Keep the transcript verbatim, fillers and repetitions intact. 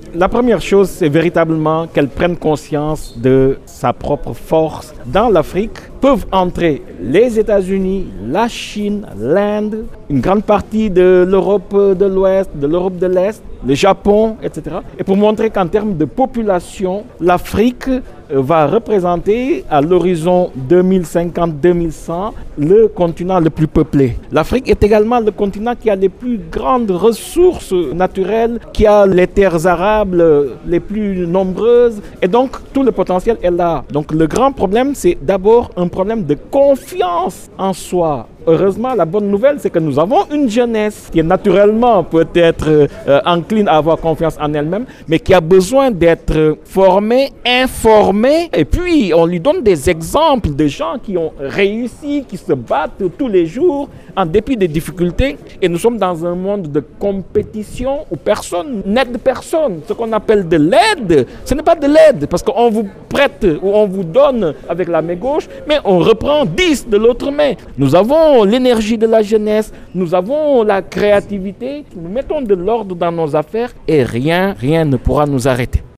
La première chose, c'est véritablement qu'elle prenne conscience de sa propre force. Dans l'Afrique peuvent entrer les États-Unis, la Chine, l'Inde, une grande partie de l'Europe de l'Ouest, de l'Europe de l'Est, le Japon, et cetera. Et pour montrer qu'en termes de population, l'Afrique va représenter à l'horizon deux mille cinquante deux mille cent le continent le plus peuplé. L'Afrique est également le continent qui a les plus grandes ressources naturelles, qui a les terres arables les plus nombreuses et donc tout le potentiel est là. Donc le grand problème, c'est d'abord un problème de confiance en soi. Heureusement, la bonne nouvelle, c'est que nous avons une jeunesse qui est naturellement peut-être euh, encline à avoir confiance en elle-même, mais qui a besoin d'être formée, informée. Et puis, on lui donne des exemples de gens qui ont réussi, qui se battent tous les jours en dépit des difficultés. Et nous sommes dans un monde de compétition où personne n'aide personne. Ce qu'on appelle de l'aide, ce n'est pas de l'aide parce qu'on vous prête ou on vous donne avec la main gauche, mais on reprend dix de l'autre main. Nous avons l'énergie de la jeunesse, nous avons la créativité, nous mettons de l'ordre dans nos affaires et rien, rien ne pourra nous arrêter.